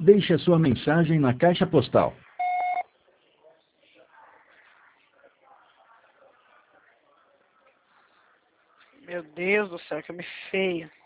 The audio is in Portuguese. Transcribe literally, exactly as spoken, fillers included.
Deixe a sua mensagem na caixa postal. Meu Deus do céu, que homem feio.